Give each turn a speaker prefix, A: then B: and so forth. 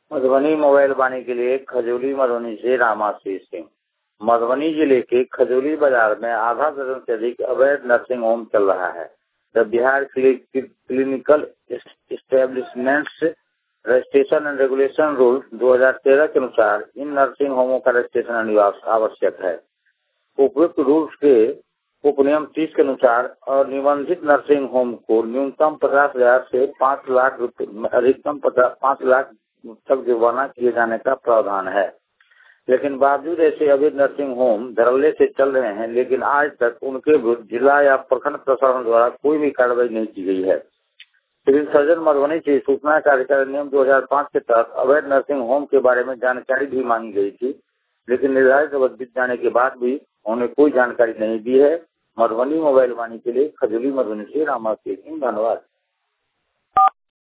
A: Madhubani mobile वाणी के लिए खजौली मधुबनी से रामाशीष सिंह। मधुबनी जिले के खजौली बाजार में आधा दर्जन से अधिक अवैध नर्सिंग होम चल रहा है। The Bihar clinical establishments registration and regulation rule 2013 के अनुसार इन नर्सिंग होमों का रजिस्ट्रेशन आवश्यक है। उपयुक्त रूल्स के उपनियम 30 के अनुसार और निबंधित नर्सिंग होम को न्यूनतम 50,000 से 5 लाख अधिकतम 5 लाख तक जुर्माना किए जाने का प्रावधान है। लेकिन बावजूद ऐसे अवैध नर्सिंग होम धड़ल्ले से चल रहे हैं, लेकिन आज तक उनके विरुद्ध जिला या प्रखंड प्रशासन द्वारा कोई भी कार्रवाई नहीं की गई है। सिविल सर्जन मधुबनी से सूचना कार्य नियम 2005 के तहत अवैध नर्सिंग होम के बारे में जानकारी भी मांगी गई थी, लेकिन निर्धारित अवधि बीत जाने के बाद भी उन्होंने कोई जानकारी नहीं दी है। मधुबनी मोबाइल वाणी के लिए खजौली मधुबनी से रामाशीष सिंह। धन्यवाद।